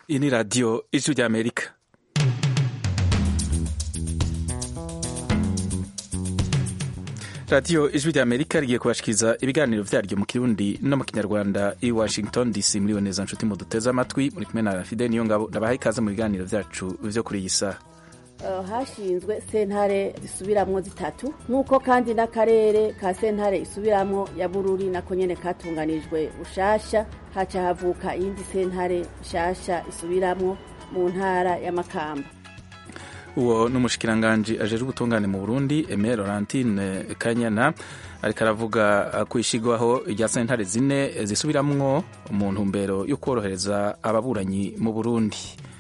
Iyi ni radiyo ijwi ry'Amerika. Radiyo ijwi ry'Amerika rigiye kubashikiriza ibiganiro vyaryo mu Kirundi no mu Kinyarwanda i Washington DC. Muri neza nshuti mu duteze amatwi, muri kumwe na Fidel Niyongabo. Ndabahaye ikaze mu biganiro vyacu vyo kuri iyi saha. Hashinzwe sentare zisubiramwo zitatu nk'uko kandi n'akarere ka sentare isubiramwo ya Bururi nako nyene katunganijwe ushasha, haca havuka iyindi sentare shasha isubiramwo mu ntara ya Makamba. Uwo n'umushikiranganje ajejwe ubutungane mu Burundi Aimé Laurentine Kanyana ariko aravuga kwishigwaho irya sentare zine zisubiramwo mu ntumbero yo kworohereza ababuranyi mu Burundi.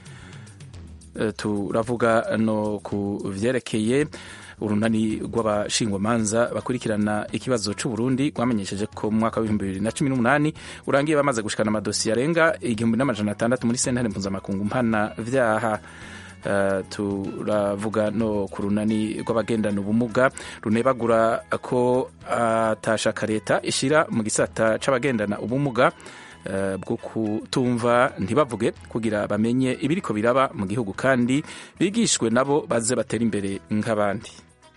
Turavuga no ku vyerekeye urunani rw'abashingwamanza bakurikirana ikibazo c'u Burundi rwamenyesheje ko mu mwaka wa 2018 urangiye bamaze gushikana amadosiye arenga 1600 muri sentare mpuzamakungu mpana vyaha. Turavuga no ku runani rw'abagendana ubumuga runebagura ko atashaka leta ishira mu gisata c'abagendana ubumuga bwo kutumva ntibavuge kugira bamenye ibiriko biraba mu gihugu kandi bigishwe nabo baze batera imbere nk'abandi.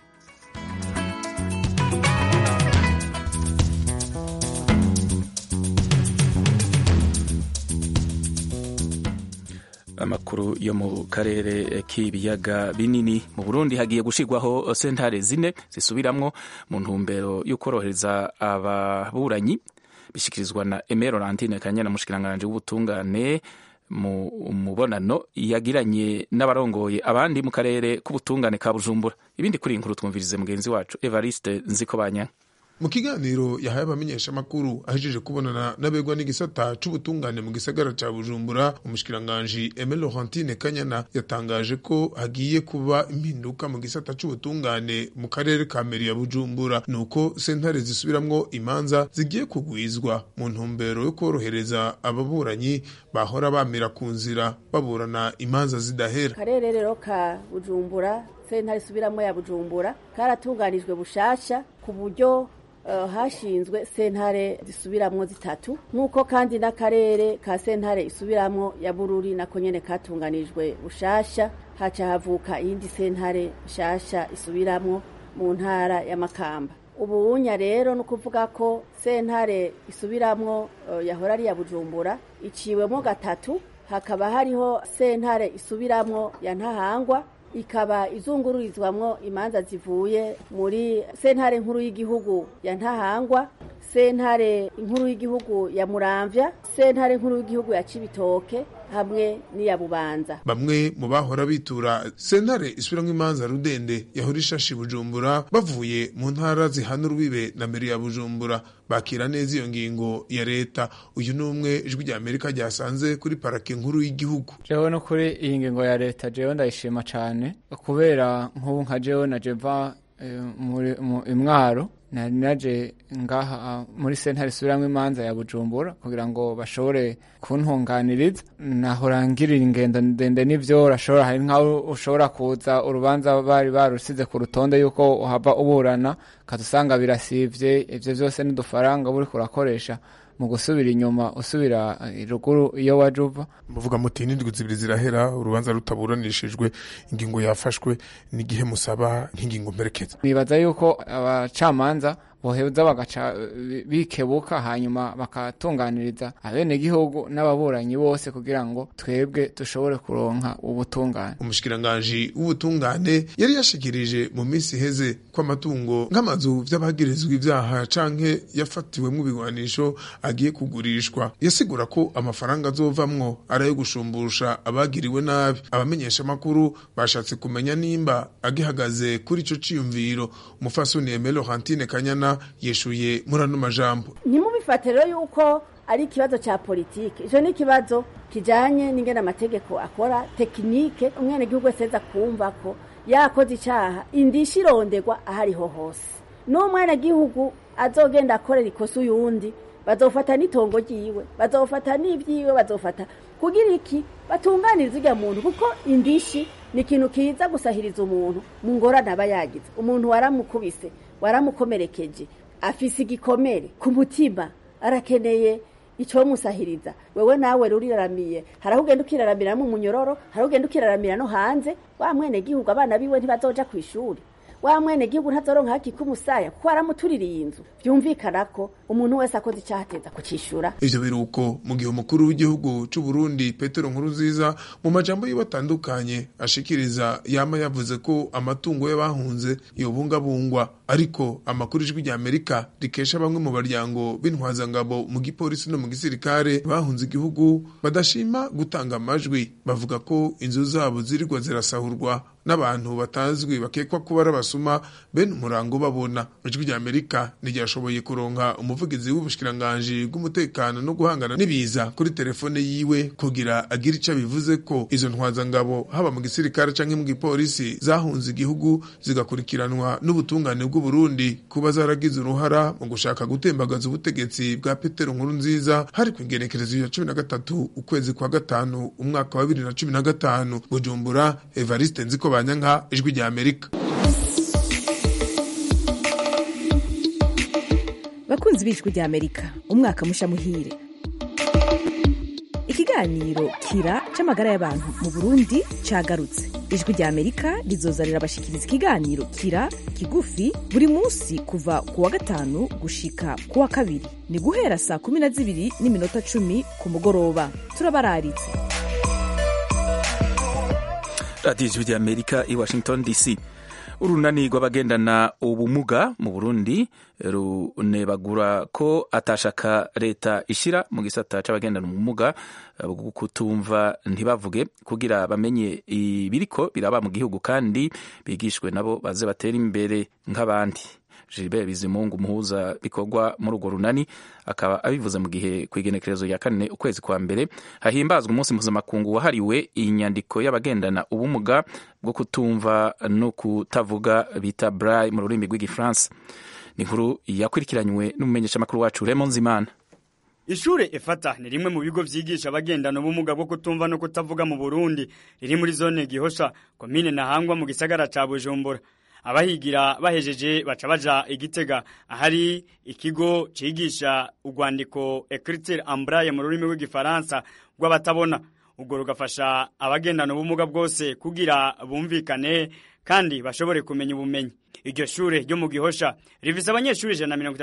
Amakuru yo mu karere k'ibiyaga binini mu Burundi hagiye gushirwaho sentare zine zisubiramwo mu ntumbero yo korohereza ababuranyi bishikirizwa na Aimé Laurentine Kanyana mushikiranganje w'ubutungane mu mubonano yagiranye n'abarongoye abandi mu karere k'ubutungane ka Bujumbura. Ibindi kuri inkuru twumvirize mugenzi wacu Evariste Nzikobanya. Mu kiganiro yahaye abamenyesha makuru ahejeje kubonana n'abegwa n'igisata c'ubutungane mu gisagara ca Bujumbura, umushikiranganje Aimé Laurentine Kanyana yatangaje ko hagiye kuba impinduka mu gisata c'ubutungane mu karere ka meri ya Bujumbura, nuko sentare zisubiramwo imanza zigiye kugwizwa mu ntumbero yo korohereza ababuranyi bahora bamira ku nzira baburana imanza zidahera. Karere rero ka Bujumbura, sentare isubiramwo ya Bujumbura karatunganijwe bushasha ku buryo hashinzwe sentare zisubiramwo zitatu nk'uko kandi n'akarere ka sentare isubiramwo ya Bururi nako nyene katunganijwe bushasha, haca havuka iyindi sentare shasha isubiramwo mu ntara ya Makamba. Ubunya rero no kuvuga ko sentare isubiramwo yahora ari ya Bujumbura iciwemwo gatatu, hakaba hariho sentare isubiramwo ya Ntahangwa ikaba izungururizwamwo imanza zivuye muri sentare nkuru y'igihugu ya Ntahangwa, sentare nkuru y'igihugu ya Muramvya, sentare nkuru y'igihugu ya Cibitoke hamwe n'iya Bubanza. Bamwe mu bahora bitura sentare isubiramwo imanza Rudende yahora ishashi Bujumbura bavuye mu ntara zihana urubibe na meri ya Bujumbura bakira neza iyo ngingo ya leta. Uyu numwe ijwi rya Amerika ryasanze kuri parake nkuru y'igihugu. Jewe no kuri iyi ngingo ya leta jewe ndayishima cane kubera nk'ubu nka jewe na jeva Imwaro naje ngaha muri sentare isubiramwo imanza ya Bujumbura kugira ngo bashobore kuntunganiriza. Nahora ngirira ingendo ndende n'ivyo urashobora hari nkaho ushobora kuza urubanza bari barusize ku rutonde yuko uhava uburana kadusanga birasivye, ivyo vyose n'udufaranga buri kurakoresha mu gusubira inyuma usubira ruguru iyo wajuva. Muvuga muti n'indwi zibiri zirahera urubanza rutaburanishijwe, ingingo yafashwe n'igihe musaba nk'ingingo mperekeza. Nibaza yuko abacamanza boheza bagaca bikebuka hanyuma bakatunganiriza abene gihugu n'ababuranyi bose kugira ngo twebwe dushobore kuronka ubutungane. Umushikiranganje w'ubutungane yari yashikirije mu minsi heze ko amatungo nk'amazu vy'abagirizwa ivyaha canke yafatiwemwo ibigwanisho agiye kugurishwa. Yasigura ko amafaranga azovamwo arayo gushumbusha abagiriwe nabi. Abamenyesha makuru bashatse kumenya nimba agihagaze kuri ico ciyumviro. Umufasoni Aimé Laurentine Kanyana yeshuye murano majambo. Ntimubifate rero yuko ari ikibazo ca politike, ico ni ikibazo kijanye n'ingene amategeko akora tekinike. Umwene gihugu wese kumva ko yakoze icaha indishi ironderwa ahariho hose. N'umwene gihugu azogenda akorera ikosa uyundi bazofata n'itongo ryiwe, bazofata n'ivyiwe, bazofata kugira iki batunganiriza irya muntu, kuko indishi ni ikintu kiza gusahiriza umuntu mu ngorane aba yagize. Umuntu waramukubise, waramukomerekeje, afise igikomere ku mutima, arakeneye ico musahiriza wewe nawe ruriraramiye haraho ugenda ukiraramira mu munyororo haraho ugenda ukiraramira no hanze wa mwene gihugu abana biwe ntibazoja kwishuri wa mwene gihugu ntazoronka haki kumusaya kuko aramutuririye inzu vyumvikana ko umuntu wese akoze icateza kucishura. Ivyo biruko mu gihe umukuru w'igihugu c'u Burundi Petero Nkurunziza mu majambo yibatandukanye ashikiriza yama yavuze ko amatungo y'abahunze yobungabungwa, ariko amakuru ijwi rya Amerika rikesha bamwe mu baryango b'intwazangabo mu gipolisi no mu gisirikare bahunze igihugu badashima gutanga amajwi, bavuga ko inzu zabo zirirwa zirasahurwa n'abantu batazwi bakekwa kuba ari abasuma bene umurango babona. Ijwi rya Amerika ntiryashoboye kuronka umuvugizi w'ubushikiranganji bw'umutekano no guhangana n'ibiza kuri telefone yiwe kugira agira ico bivuze ko izo ntwazangabo haba mu gisirikare canke mu gipolisi zahunze igihugu zigakurikiranwa n'ubutungane bw'u Burundi kuba zaragize uruhara mu gushaka gutembagaza ubutegetsi bwa Petero Nkurunziza hari ku igenekerezo ya 13 ukwezi kwa gatanu umwaka wa 2015. Bujumbura, Evariste Nzikobanyanka, Ijwi rya Amerika. Bakunzi b'Ijwi rya Amerika, umwaka musha muhire. Ikiganiro Kira c'amagara y'abantu mu Burundi cagarutse. Ijwi rya Amerika rizozanira abashikiriza ikiganiro Kira kigufi buri munsi kuva ku wa gatanu gushika ku wa kabiri. Ni guhera saa 12:10 ku mugoroba. Turabararitse. Radio Ijwi rya Amerika i Washington DC. Urunani rw'abagendana ubumuga mu Burundi runebagura ko atashaka leta ishira mu gisata c'abagendana ubumuga bwo kutumva ntibavuge kugira bamenye ibiriko biraba mu gihugu kandi bigishwe nabo baze batera imbere nk'abandi. Gilbert Bizimungu umuhuza bikorwa muri urwo runani akaba abivuze mu gihe kwigenekerezo ya 4 ukwezi kwa mbere hahimbazwa umunsi mpuzamakungu wahariwe inyandiko y'abagendana ubumuga bwo kutumva no kutavuga bita braille mu rurimi rw'igifaransa. Ni inkuru yakurikiranywe n'umumenyeshamakuru wacu Raymond Zimana. Ishure Efata ni rimwe mu bigo vyigisha abagendana ubumuga bwo kutumva no kutavuga mu Burundi, riri muri zone Gihosha, komine Ntahangwa mu gisagara ca Bujumbura. Abahigira bahejeje baca baja Igitega ahari ikigo cigisha urwandiko écriture en braille mu rurimi rw'igifaransa rw'abatabona. Ubwo rugafasha abagendana ubumuga bwose kugira bumvikane kandi bashobore kumenya ubumenyi. Iryo shure ryo mu Gihosha rifise abanyeshuri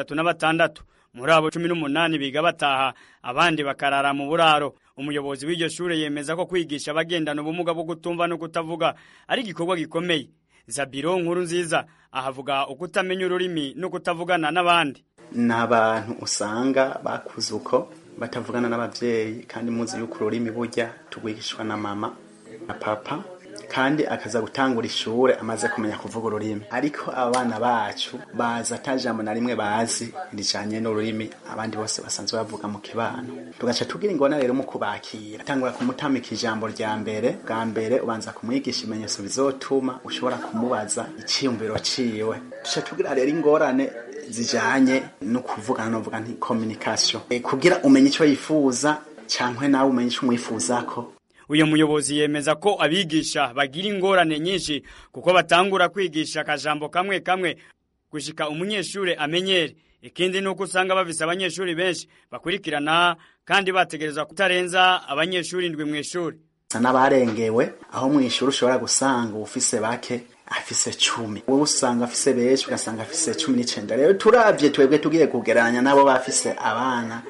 136, muri abo 18 biga bataha abandi bakarara mu buraro. Umuyobozi w'iryo shure yemeza ko kwigisha abagendana ubumuga bwo kutumva no kutavuga ari igikorwa gikomeye. Zabiro Nkurunziza ahavuga ukutamenya ururimi no kutavugana n'abandi. N'abantu usanga bakuze uko batavugana n'abavyeyi kandi muzi yuko ururimi burya tugwigishwa na mama na papa kandi akaza gutangura ishure amaze kumenya kuvuga ururimi, ariko abana bacu baza atajambo na rimwe bazi rijanye n'ururimi abandi bose basanzwe bavuga mu kibano. Tugaca tugira ingona rero mu kubakira, tangura kumutamika ijambo rya mbere, bwa mbere ubanza kumwigisha imenyeso bizotuma ushobora kumubaza iciyumviro ciwe. Tuca tugira rero ingorane zijanye no kuvugana no vuga nti communication, kugira umenye ico yifuza cankwe nawe umenye ico umwifuzako. Uyo muyobozi yemeza ko abigisha bagira ingorane nyinshi kuko batangura kwigisha akajambo kamwe kamwe gushika umunyeshure amenyere. Ikindi nuko usanga bavise abanyeshuri benshi bakurikirana kandi bategereza kutarenza abanyeshuri 7 mw'ishuri. N'abarengewe aho mw'ishuri ushobora gusanga ufise bake afise 10, wowe usanga afise benshi ugasanga afise 19. Rero turavye twebwe tugiye kugeranya nabo bafise abana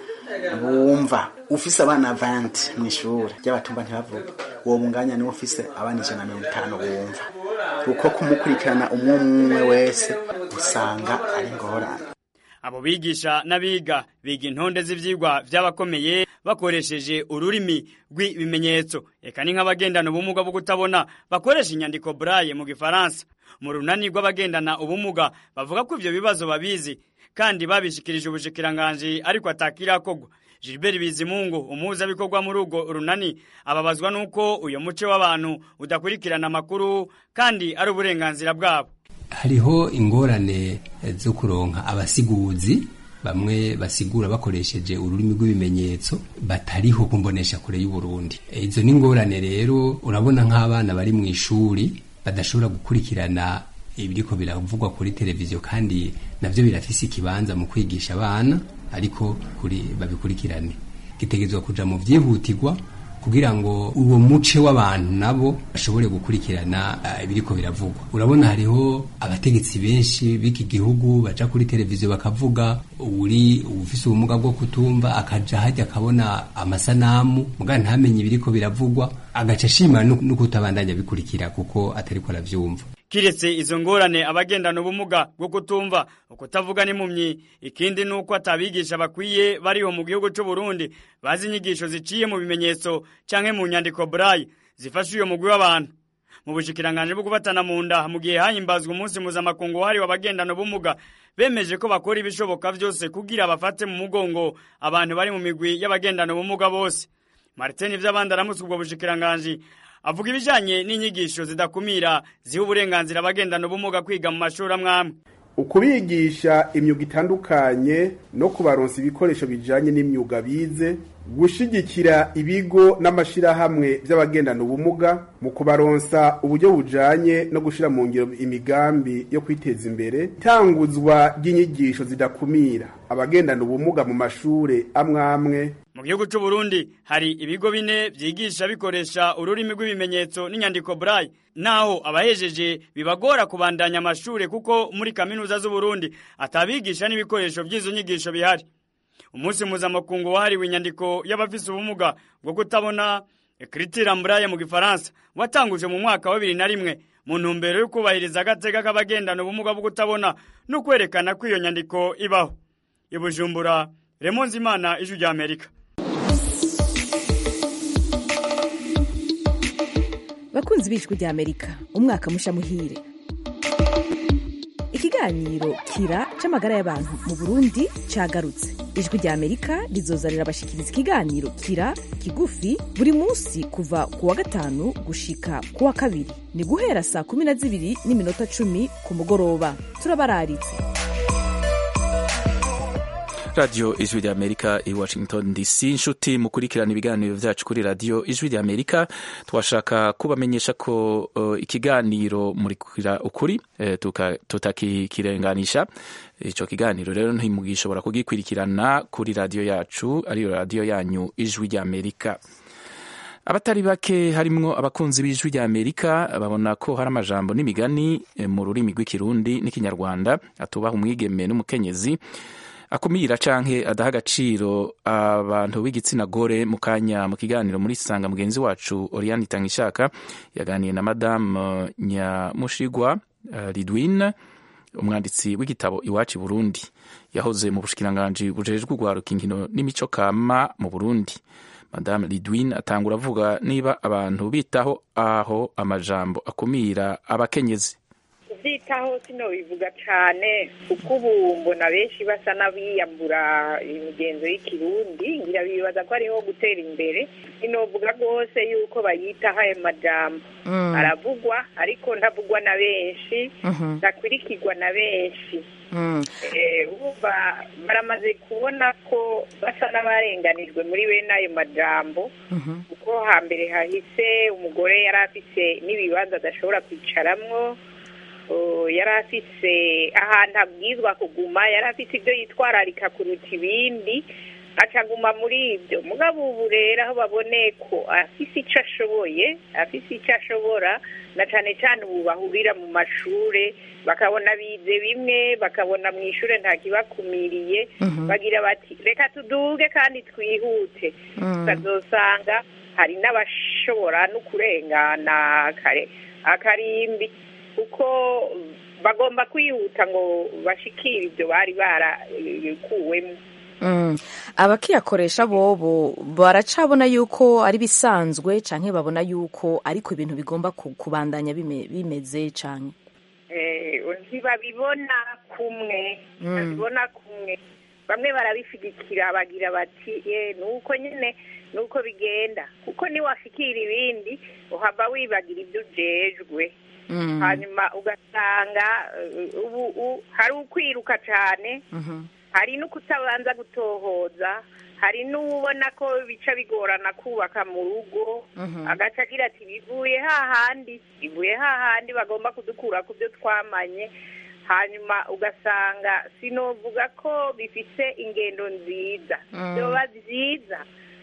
bumva, ufise abana 20 mw'ishuri ry'abatumva ntibavuga, uwo munganya ni ufise abana 150 bumva. Uko kumukurikirana umwe wese usanga ari ngorane. Abo bigisha n'abiga biga intonde z'ivyigwa vy'abakomeye bakoresheje ururimi rw'ibimenyetso. Eka ni nk'abagendana ubumuga bwo kutabona bakoresha inyandiko braille mu gifaransa. Mu runani rw'abagendana ubumuga bavuga ko ivyo bibazo babizi kandi babishikirije ubushikiranganje ariko atakirakogwa. Gilbert Bizimungu umuhuza bikorwa muri urwo runani ababazwa nuko uyo muce w'abantu udakurikirana amakuru kandi ari uburenganzira bwabo. Hariho ingorane zo kuronka abasiguzi bamwe basigura bakoresheje ururimi rw'ibimenyetso batariho kumbonesha kure y'u Burundi. Izo ni ingorane rero urabona nk'abana bari mu ishuri badashobora gukurikirana ibiriko biravugwa kuri televiziyo kandi navyo birafise ikibanza mu kwigisha abana ariko kuri babikurikirane. gitegerezwa kuja mu vyihutirwa kugira ngo uwo muce w'abantu nabo bashobore gukurikirana ibiriko biravugwa. Urabona hariho abategetsi benshi b'iki gihugu baja kuri televiziyo bakavuga ufise ubumuga bwo kutumva akaja hajya akabona amasanamu muga ntamenye ibiriko biravugwa agaca ashima no kutabandanya bikurikira kuko atariko aravyumva. Kiretse izo ngorane abagendana ubumuga bwo kutumva ukutavuga n'impumyi, ikindi nuko atabigisha bakwiye bariho mu gihugu cy'u Burundi bazi inyigisho ziciye mu bimenyetso canke mu nyandiko braille zifasha uyo mugwi w'abantu. Mu bushikiranganje bwo kubatana mu nda mu gihe hahimbazwa umunsi mpuzamakungu wahariwe abagendana ubumuga, bemeje ko bakora ibishoboka vyose kugira bafate mu mugongo abantu bari mu migwi y'abagendana ubumuga bose. Martin Vyabandi aramutse ubwo bushikiranganje avuga ibijanye n'inyigisho zidakumira ziha uburenganzira abagendana ubumuga kwiga mu mashuri amwamwe. Ukubigisha imyuga itandukanye no kubaronsa ibikoresho bijanye n'imyuga bize, gushigikira ibigo n'amashirahamwe by'abagendana ubumuga mu kubaronsa uburyo bujanye no gushira mu ngiro imigambi yo kwiteza imbere, itanguzwa ry'inyigisho zidakumira abagendana ubumuga mu mashure amwamwe. Mu gihugu cy'u Burundi hari ibigo bine vyigisha bikoresha ururimi rw'ibimenyetso n'inyandiko braille, naho abahejeje bibagora kubandanya amashure kuko muri kaminuza z'u Burundi atabigisha n'ibikoresho by'izo nyigisho bihari. Umunsi mpuzamakungu wahariwe inyandiko y'abafise ubumuga bwo kutabona écriture en braille mu Gifaransa watanguje mu mwaka wa 2001 mu ntumbero yo kubahiriza agateka k'abagendana ubumuga bwo kutabona no kwerekana ko iyo nyandiko ibaho. I Bujumbura, Raymond Zimana, Ijwi rya Amerika. Bakunzi b'Ijwi rya Amerika, umwaka musha muhire. Ikiganiro kira c'amagara y'abantu mu Burundi cagarutse. Ijwi rya Amerika rizozanira abashikiriza ikiganiro kira kigufi buri munsi kuva kuwa gatanu gushika kuwa kabiri. Ni guhera saa 12:10 ku mugoroba. Turabararitse. Radio Ijwi rya Amerika i Washington DC. Nshuti mukurikirana ibiganiro vyacu kuri Radio Ijwi rya Amerika, twashaka kubamenyesha ko ikiganiro murikira ukuri tutakirenganisha. Ico kiganiro rero ntimugishobora kugikwirikirana kuri radio yacu, ariyo radio yanyu Ijwi rya Amerika. Abatari bake harimwo abakunzi b'Ijwi rya Amerika babona ko hari amajambo n'imigani mu rurimi rw'ikirundi n'ikinyarwanda atubaha umwigeme n'umukenyezi, akumira canke adaha agaciro abantu b'igitsina gore. Mu kanya mu kiganiro muri Sanga mugenzi wacu Oriane Itangishaka yaganiye na Madame Nyamushigwa Lidwine, umwanditsi w'igitabo Iwacu Burundi, yahoze mu bushikiranganje bujejwe gwaruka inkino n'imico kama mu Burundi. Madame Lidwine atangura avuga niba abantu bitaho aho amajambo akumira abakenyezi. Zitaho sino bivuga cyane kuko ubu mbona benshi basa n'abiyambura imigenzo y'ikirundi, ngira bibaza ko ariho gutera imbere. Inovuga rwose yuko bayitaho ayo majambo aravugwa ariko ntavugwa na benshi, ntakwirikirwa na benshi. Baramaze kubona ko basa n'abarenganijwe muri bene ayo majambo, kuko hambere hahise umugore yari afise n'ibibanza adashobora kwicaramwo, yari afise ahantu abwizwa kuguma, yari afise ibyo yitwararika kuruta ibindi, acaguma muri ibyo. Mugabo ubu rero aho babone ko afise icyo ashoboye, afise icyo ashobora, na cane cane ubu bahurira mu mashure bakabona bize bimwe, bakabona mu ishure nta kibakumiriye, bagira bati reka tuduge kandi twihute. Ukazosanga hari n'abashobora no kurengana akarimbi, kuko bagomba kwihuta ngo bashikire ibyo bari barakuwemo. Abakiyakoresha bobo baracabona yuko ari bisanzwe canke babona yuko ariko ibintu bigomba kubandanya bimeze canke ntibabibona kumwe. Babibona kumwe, bamwe barabishigikira bagira bati nuko nyene nuko bigenda, kuko ni washikira ibindi uhava wibagira ibyo ujejwe. Hanyuma ugasanga ubu hari ukwiruka cyane, hari no kutabanza gutohoza, hari n'ubona ko bica bigorana kubaka mu rugo, agaca agira ati bivuye hahandi bagomba kudukura ku byo twamanye. Hanyuma ugasanga sinovuga ko bifise ingendo nziza, byoba byiza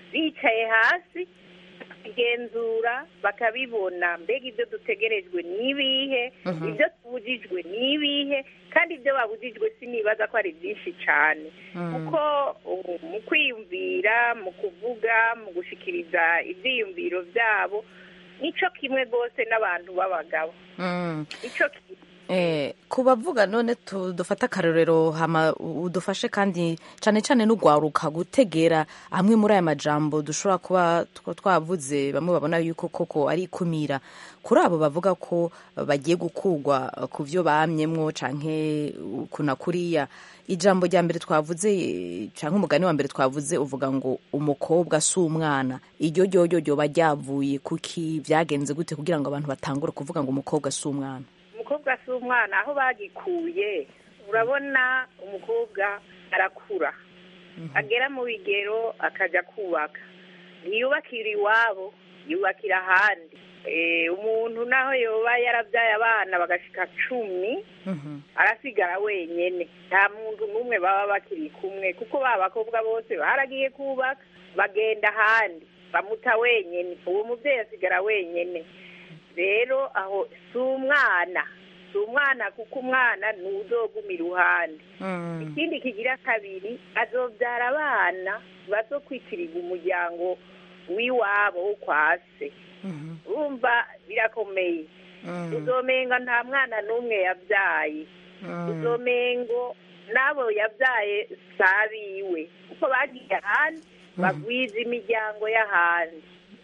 bicaye hasi bakagenzura bakabibona mbega ibyo dutegerejwe n'ibihe ibyo tubujijwe n'ibihe kandi ibyo babujijwe sinibaza ko ari byinshi cyane kuko mu kwiyumvira mu kuvuga mu gushikiriza ibyiyumviro byabo nico kimwe rwose n'abantu b'abagabo nico kimwe ku bavuga none dufata akarorero hama udufashe kandi cyane cyane n'ugwaruka gutegera amwe muri aya majambo dushobora kuba twavuze bamwe babona yuko koko ari ikumira kuri abo bavuga ko bagiye gukugwa ku byo bamyemwo canke kuna kuriya ijambo rya mbere twavuze canke umugani wa mbere twavuze uvuga ngo umukobwa si umwana iryo ryo bajyavuye kuki byagenze gute kugira ngo abantu batangure kuvuga ngo umukobwa si umwana umukobwa si umwana aho bagikuye urabona umukobwa arakura agera mu bigero akajya kubaka ntiyubakira iwabo yubakira ahandi umuntu naho yoba yarabyaye abana bagashika 10 arasigara wenyene nta muntu n'umwe baba bakiri kumwe kuko babakobwa bose baragiye kubaka bagenda ahandi bamuta wenyene uwo mubyeyi asigara wenyene rero aho si umwana kuko umwana ntuzoguma iruhande ikindi kigira kabiri azobyara abana bazokwitirirwa umuryango w'iwabo wo kwa se urumva birakomeye uzomenga nta mwana n'umwe yabyaye uzomengo n'abo yabyaye sabiwe kuko bagiye ahandi bagwiza imiryango y'ahandi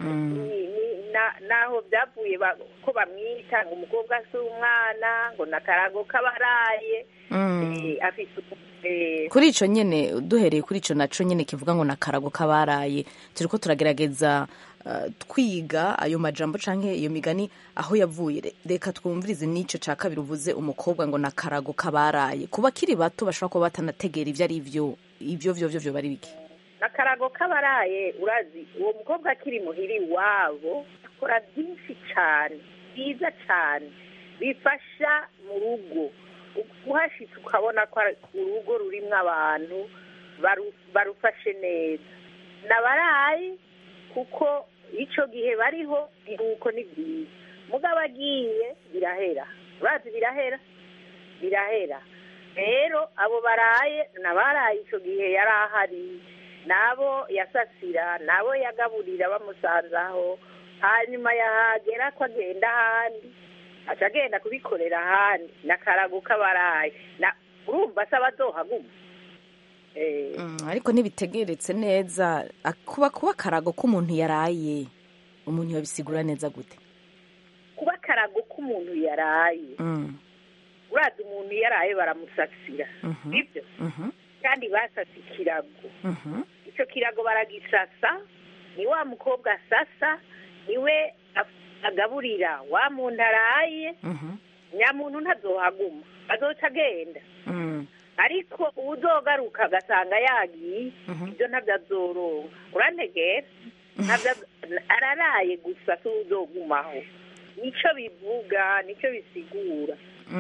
naho byavuye ko bamwita ngo umukobwa si umwana ngo nakarago kabaraye kuri ico nyene duhereye kuri ico naco nyene kivuga ngo nakarago kabaraye turiko turagerageza twiga ayo majambo canke iyo migani aho yavuye reka twumvirize n'ico ca kabiri uvuze umukobwa ngo nakarago kabaraye kuba kiri bato bashobora kuba batanategera ivyo ari ivyo bari biki akarago kabaraye urazi uwo mukobwa akiri muhiri wabo akora byinshi cyane byiza cyane bifasha mu rugo uhashitse ukabona ko urugo rurimo abantu barufashe neza nabaraye kuko icyo gihe bariho iruko ni byiza mugabo agiye birahera urazi birahera rero abo baraye nabaraye icyo gihe yari ahari nabo yasasira nabo yagaburira bamusanzaho hanyuma yahagera ko agenda ahandi aca agenda kubikorera ahandi nakarago kabaraye urumva se abazohaguma ariko ntibitegeretse neza kuba akarago k'umuntu yaraye umuntu yabisigura neza gute kuba akarago k'umuntu yaraye urazi umuntu yaraye baramusasira sibyo kandi basasa ikirago icyo kirago baragisasa ni wa mukobwa asasa niwe agaburira wa muntu araye nyamuntu ntazohaguma azoca agenda ariko uzogaruka agasanga yagiye ibyo ntabyo azoronka urantegera araraye gusa si uzogumaho nicyo bivuga nicyo bisigura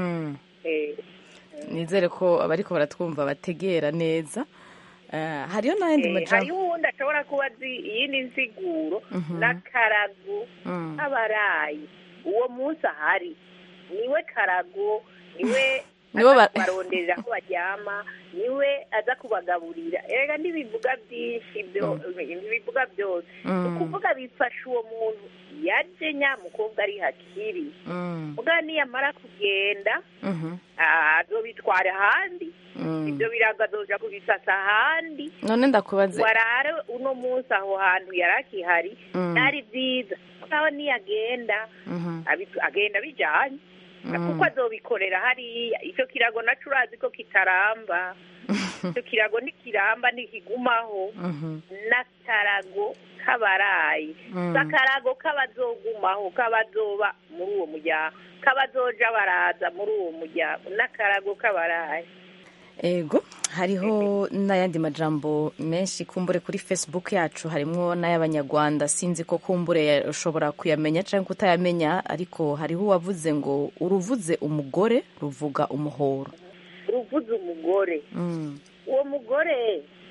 nizere ko abariko baratwumva bategera neza hariyo n'ayandi majambo hariho uwundi ashobora kuba azi iyindi nsiguro n'akarago k'abarayi uwo munsi ahari niwe karago niwe aza kubaronderera aho baryama niwe aza kubagaburira erega ntibivuga byinshi ntibivuga byose ni ukuvuga bifasha uwo muntu yaje nyamukobwa ari hakiri muga niyamara kugenda azobitwara ahandi ibyo birago azoja kubisasa ahandi none ndakubaze warare uno munsi aho hantu yari akihari nari byiza aho niyagenda agenda bijanye kuko azobikorera hariya icyo kirago naco urazi ko kitaramba icyo kirago ntikiramba ntikigumaho n'akarago k'abarayi akarago k'abazogumaho k'abazoba muri uwo muryango k'abazoja baraza muri uwo muryango n'akarago k'abarayi ego hariho n'ayandi majambo menshi kumbure kuri Facebook yacu harimwo n'ay'abanyarwanda sinzi ko kumbure ushobora kuyamenya cyangwa kutayamenya ariko hariho uwavuze ngo uruvuze umugore ruvuga umuhoro uruvuze umugore uwo mugore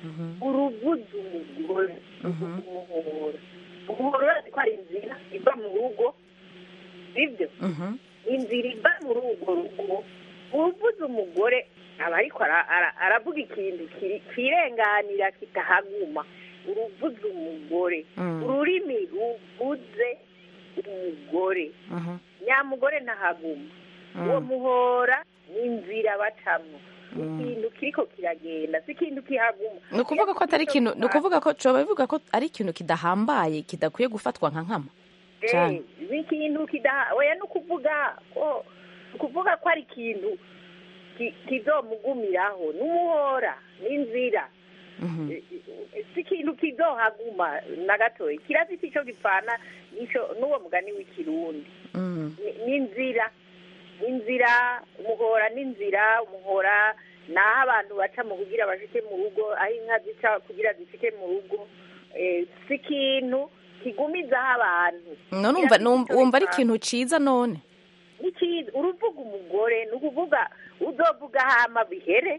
uruvuza umugore umuhora urazi ko ari inzira iva mu rugo sibyo inzira iva muri urwo rugo uruvuza umugore aba ariko aravuga ikintu kirenganira kitahaguma uruvuza umugore ururimi ruvuze umugore nyamugore ntahaguma uwo muhora ni inzira bacamo ikintu kiriko kiragenda si ikintu kihaguma ni ukuvuga ko atari ikintu ni ukuvuga ko coba bivuga ko ari ikintu kidahambaye kidakwiye gufatwa nka nkama ni ikintu oya ni ukuvuga ko ari ikintu kizomugumiraho n'umuhora n'inzira si ikintu kizohaguma na gatoya kirafite icyo gipfana n'uwo mugani w'ikirundi n'inzira umuhora n'inzira umuhora ni aho abantu baca mu kugira bashike mu rugo aho inka zica kugira zishike mu rugo si ikintu kigumizaho abantu wumva ari ikintu ciza none ni cyiza uruvuga umugore ni ukuvuga uzovuga hama gihere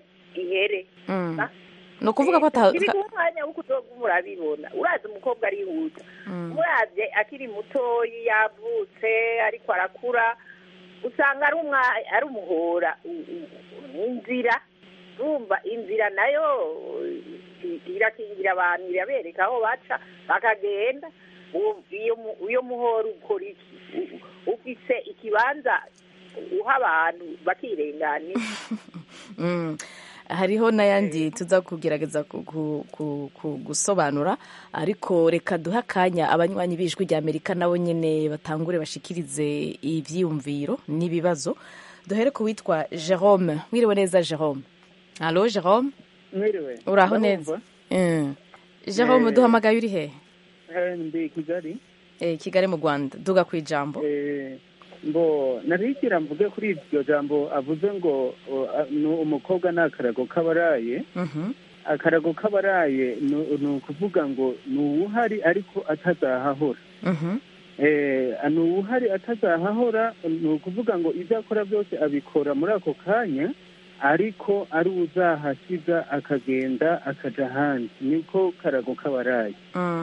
ni ukuvuga ko biri ku mwanya w'uko uzovuga murabibona urazi umukobwa arihuta murabye akiri mutoyi yavutse ariko arakura usanga ari umuhora inzira urumva inzira nayo irakingira abantu irabereka aho baca bakagenda iyo muhora ukora iki ufise ikibanza uha abantu bakirenganira hariho n'ayandi tuza kugerageza gusobanura ariko reka duha akanya abanywanyi b'ijwi rya Amerika nabo nyene batangure bashikirize ivyiyumviro n'ibibazo duhere ku witwa Jerome mwiriwe neza Jerome allo Jerome mwiriwe uraho neza Jerome duhamagaye uri he ndi Kigali Kigali mu Rwanda duga ku ijambo narikira mvuge kuri iryo jambo avuze ngo umukobwa ni akarago k'abaraye akarago k'abaraye ni ukuvuga ngo ni uwuhari ariko atazahahora ni uwuhari atazahahora ni ukuvuga ngo ibyo akora byose abikora muri ako kanya ariko ari uzahasiga akagenda akaja ahandi niko karago k'abaraye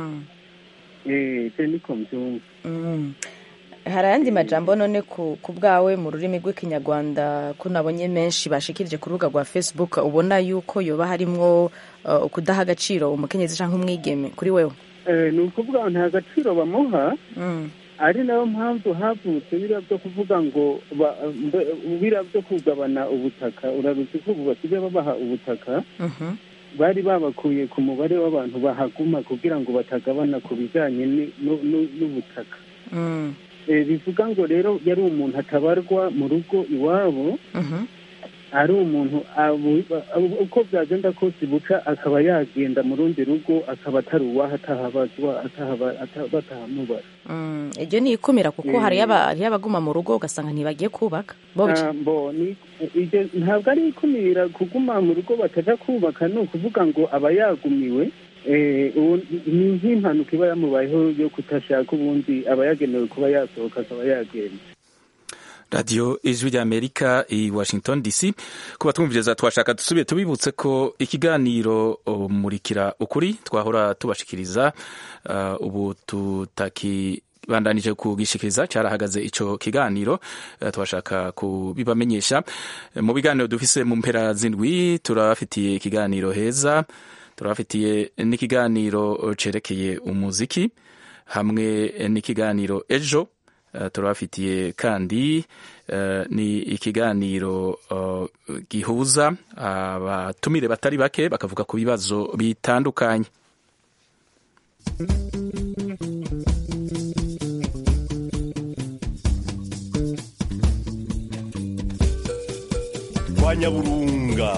niko mbyumva hari ayandi majambo none ku bwawe mu rurimi rw'ikinyarwanda ko nabonye menshi bashikirije ku rubuga rwa Facebook ubona yuko yoba harimwo kudaha agaciro umukenyezi canke umwigeme kuri wewe ni ukuvuga nta gaciro bamuha ari nayo mpamvu havutse biriya byo kuvuga ngo biriya byo kugabana ubutaka uraruzi ko ubu basigaye babaha ubutaka bari babakuye ku mubare w'abantu bahaguma kugira ngo batagabana ku bijyanye n'ubutaka bivuga ngo rero yari umuntu atabarwa mu rugo iwabo ari umuntu uko byagenda kose buca akaba yagenda mu rundi rugo akaba atari uwaho atahabazwa batahamubara iryo ni ikumira kuko hari abaguma mu rugo ugasanga ntibagiye kubaka ntabwo ari ikumira kuguma mu rugo bataja kubaka ni ukuvuga ngo aba yagumiwe ni nk'impanuka iba yamubayeho yo kutashaka ubundi aba yagenewe kuba yasohoka akaba yagenda radiyo ijwi rya Amerika i Washington DC kuba twumviriza twashaka dusubire tubibutse ko ikiganiro murikira ukuri twahora tubashikiriza ubu tutakibandanije kugishikiriza cyarahagaze ico kiganiro twashaka kubibamenyesha mu biganiro dufise mu mpera zindwi turafitiye ikiganiro heza turafitiye n'ikiganiro cerekeye umuziki hamwe n'ikiganiro ejo turafitiye kandi ni ikiganiro gihuza abatumire batari bake bakavuga ku bibazo bitandukanye kwa Nyaburunga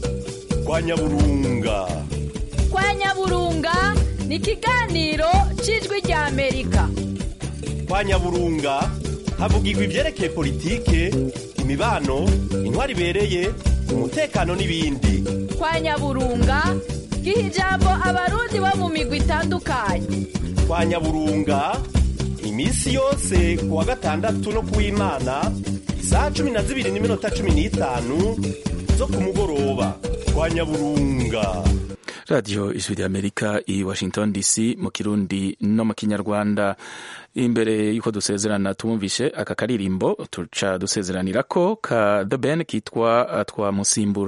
ni ikiganiro cy'ijwi rya Amerika. Kwa Nyaburunga havugirwa ivyerekeye politike, imibano, intwari ibereye, umutekano n'ibindi. Kwa Nyaburunga giha ijambo abarundi bo mu migwi itandukanye. Kwa Nyaburunga imisi yose kuwa gatandatu no kuw'Imana isaha 12:15 zo ku mugoroba. Kwa Nyaburunga radiyo ijwi ry'amerika i washington dc mu kirundi no mu kinyarwanda. Imbere y'uko dusezerana tumumvishe aka karirimbo tuca dusezeranira ko ka The Ben kitwa Twamusimbura.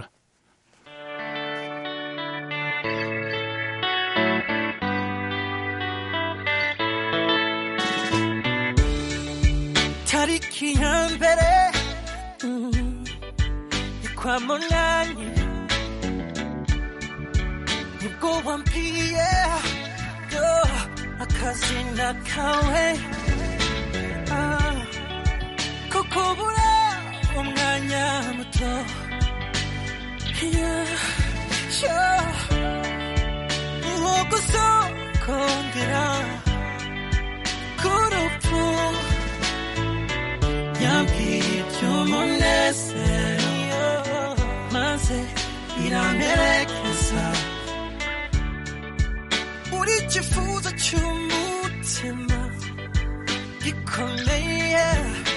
tariki ya mbere kwa munani nibwo wampiye akazina kawe kukubura umwanya muto nko gusokongera k'urupfu yambwiye iby'umunezero maze iramperekeza uri ikifuzo cy'umutima gikomeye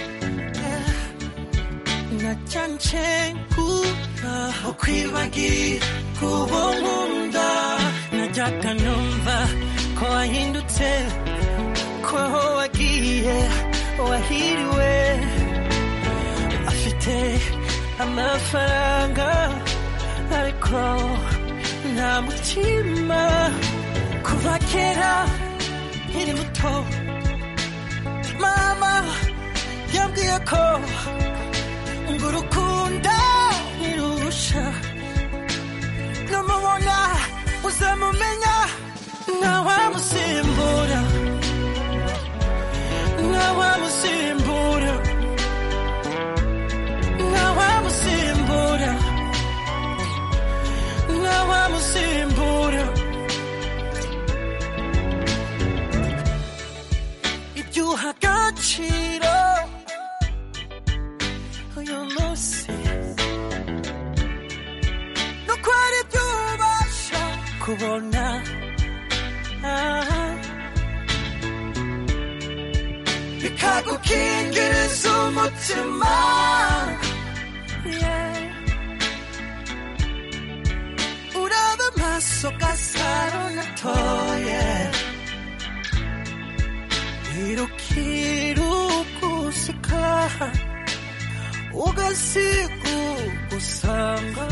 nacyanje kuba ukwibagira uwo nkunda najyaga numva ko wahindutse ko wagiye wahiriwe afite amafaranga ariko nta mutima kuva kera nkiri muto mama yambwiye ko ngo urukundo ntirusha numubona uzamumenya ntawamusimbura ntawamusimbura ntawamusimbura ntawamusimbura ibyuha agaciro uyu munsi nuko ari ibyo ubasha kubona bikagukingiriza umutima uraba amaso gasaro natoye irukirugusika ugasigugusanga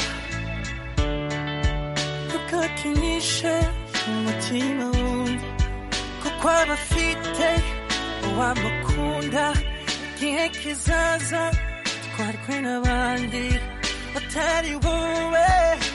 ukakinishe umutima wumva kuko abafite wamukunda igihe kizaza twarwe n'abandi batari wowe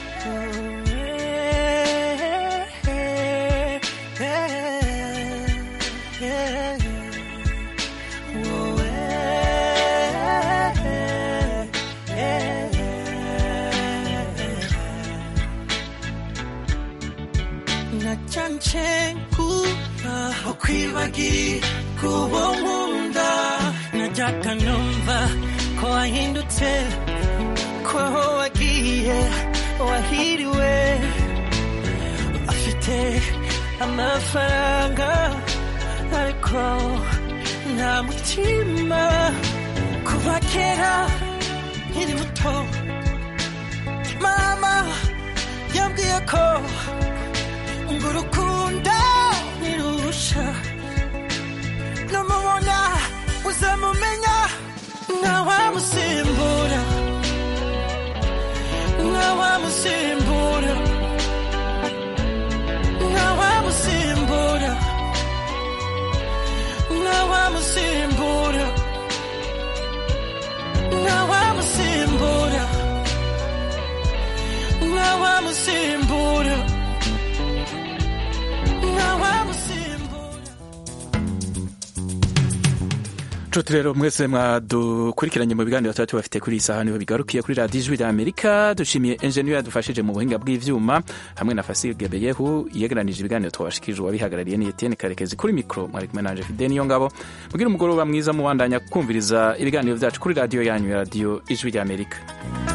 nacyanje kuba ukwibagira uwo nkunda najyaga numva ko wahindutse ko wagiye wahiriwe afite amafaranga ariko nta mutima kuva kera nkiri muto mama yambwiye ko ngo urukundo ntirusha numubona uzamumenya ntawamusimbura ntawamusimbura ntawamusimbura ntawamusimbura ntawamusimbura ntawamusimbura nshuti rero mwese mwadukurikiranye mu biganiro tuba tubafite kuri iyi saha niho bigarukiye kuri radiyo ijwi ry'amerika dushimiye enjeniyeri yadufashije mu buhinga bw'ivyuma hamwe na Fasil Gebeyehu yegeranije ibiganiro twabashikije uwabihagarariye ni Etienne Karekezi kuri mikoro mwari kumwe nanje Fidel Niyongabo mugira umugoroba mwiza mubandanya kumviriza ibiganiro byacu kuri radiyo yanyu ya radiyo ijwi ry'amerika.